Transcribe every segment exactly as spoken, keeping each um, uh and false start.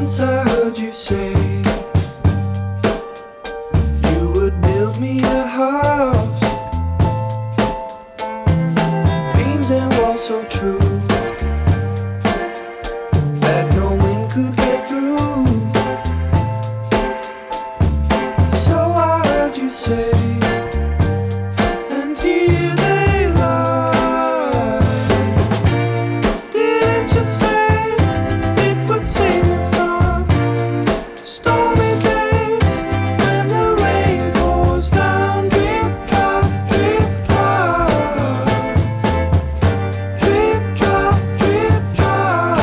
Once I heard you say you would build me a house, beams and walls so true that no wind could get through. So I heard you say, and here they lie. Didn't you say it would save me from stormy days when the rain pours down, drip drop, drip drop, drip drop, drip drop.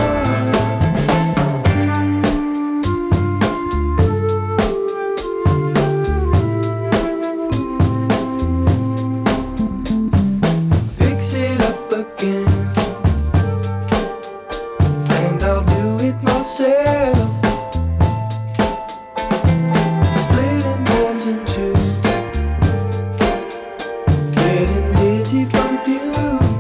Fix it up again, and I'll do it myself. Splitting bones in two, getting dizzy from fumes.